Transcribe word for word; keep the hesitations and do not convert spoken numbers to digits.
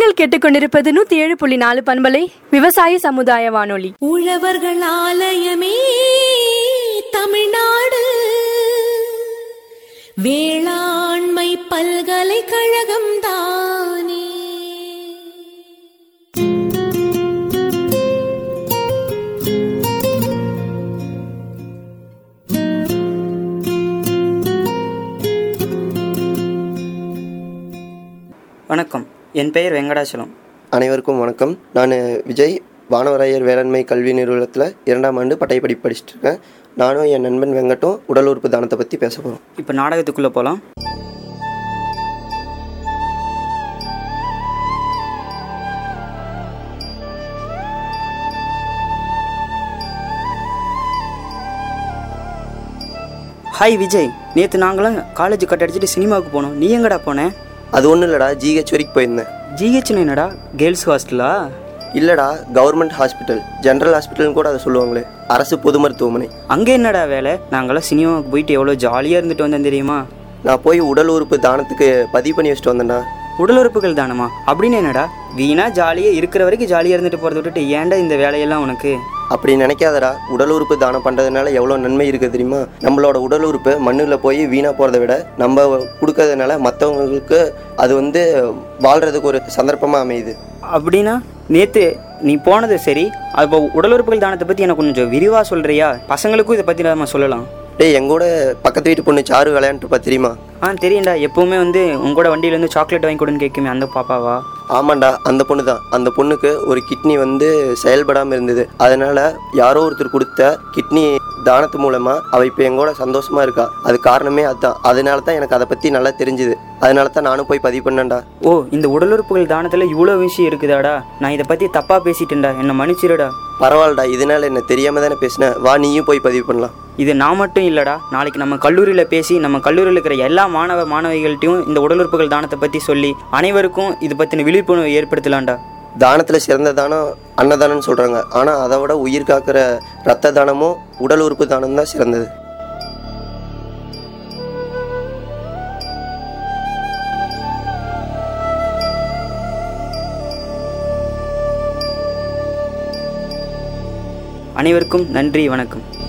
நீங்கள் கேட்டுக்கொண்டிருப்பது நூத்தி ஏழு புள்ளி நாலு பண்பலை விவசாய சமுதாய வானொலி. உழவர்கள் ஆலயமே தமிழ்நாடு, வேளாண்மை பல்கலைக்கழகம் தானே. வணக்கம், என் பெயர் வெங்கடாச்சலம். அனைவருக்கும் வணக்கம். நான் விஜய், வானவராயர் வேளாண்மை கல்வி நிறுவனத்தில் இரண்டாம் ஆண்டு பட்டயப்படிப்பு படிச்சுட்டு இருக்கேன். நானும் என் நண்பன் வெங்கட்டும் உடல் உறுப்பு தானத்தை பற்றி பேச போகிறோம். இப்போ நாடகத்துக்குள்ளே போகலாம். ஹாய் விஜய், நேற்று நாங்களாம் காலேஜ் கட் அடிச்சுட்டு சினிமாவுக்கு போனோம். நீ எங்கடா போனேன்? அது ஒன்றும் இல்லைடா, ஜிஹெச் வரைக்கும் போயிருந்தேன். ஜிஹெச்னு என்னடா? கேர்ள்ஸ் ஹாஸ்டலா? இல்லைடா, கவர்மெண்ட் ஹாஸ்பிட்டல், ஜென்ரல் ஹாஸ்பிட்டல்னு கூட அதை சொல்லுவாங்களே, அரசு பொது மருத்துவமனை. அங்கே என்னடா வேலை? நாங்களாம் சினிமாவுக்கு போயிட்டு எவ்வளோ ஜாலியாக இருந்துட்டு வந்தேன் தெரியுமா? நான் போய் உடல் உறுப்பு தானத்துக்கு பதிவு பண்ணி வச்சுட்டு வந்தேன்டா. உடல் உறுப்புகள் தானமா? அப்படின்னு என்னடா? வீணா ஜாலியாக இருக்கிற வரைக்கும் ஜாலியாக இருந்துட்டு போகிறத விட்டுட்டு ஏன்டா இந்த வேலையெல்லாம் உனக்கு? அப்படி நினைக்காதடா. உடல் உறுப்பு தானம் பண்ணுறதுனால எவ்வளோ நன்மை இருக்குது தெரியுமா? நம்மளோட உடல் உறுப்பு மண்ணில் போய் வீணாக போகிறத விட நம்ம கொடுக்கறதுனால மற்றவங்களுக்கு அது வந்து வாழ்கிறதுக்கு ஒரு சந்தர்ப்பமாக அமையுது. அப்படின்னா நேற்று நீ போனது சரி, அப்போ உடல் உறுப்புகள் தானத்தை பற்றி எனக்கு கொஞ்சம் விரிவாக சொல்கிறியா? பசங்களுக்கும் இதை பற்றி நம்ம சொல்லலாம். டேய், எங்கூட பக்கத்து வீட்டு பொண்ணு சாரு விளையாண்டுருப்பா தெரியுமா? ஆ தெரியும்டா, எப்போவுமே வந்து உங்களோட வண்டியிலேருந்து சாக்லேட் வாங்கி கொடுன்னு கேட்குமே, அந்த பாப்பாவா? ஆமாண்டா, அந்த பொண்ணு தான். அந்த பொண்ணுக்கு ஒரு கிட்னி வந்து செயல்படாமல் இருந்தது. அதனால் யாரோ ஒருத்தர் கொடுத்த கிட்னி தானத்து மூலமாக அவள் இப்போ எங்கூட சந்தோஷமாக இருக்கா. அது காரணமே அதுதான். அதனால தான் எனக்கு அதை பற்றி நல்லா தெரிஞ்சுது. அதனால தான் நானும் போய் பதிவு பண்ணேன்டா. ஓ, இந்த உடல் உறுப்புகள் தானத்தில் இவ்வளோ விஷயம் இருக்குதாடா? நான் இதை பற்றி தப்பாக பேசிட்டேன்டா, என்னை மன்னிச்சிருடா. பரவாயில்லடா, இதனால் என்ன தெரியாமல் தானே பேசினேன். வா, நீயும் போய் பதிவு பண்ணலாம். இது நான் மட்டும் இல்லைடா, நாளைக்கு நம்ம கல்லூரியில் பேசி நம்ம கல்லூரியில் இருக்கிற எல்லா மாணவ மாணவிகள்ட்டையும் இந்த உடல் உறுப்புகள் தானத்தை பற்றி சொல்லி அனைவருக்கும் இது பற்றின விழிப்புணர்வு ஏற்படுத்தலாம்டா. தானத்தில் சிறந்த தானம் அன்னதானம்னு சொல்கிறாங்க. ஆனால் அதை விட உயிர் காக்கிற இரத்த தானமும் உடல் உறுப்பு தானம் தான் சிறந்தது. அனைவருக்கும் நன்றி, வணக்கம்.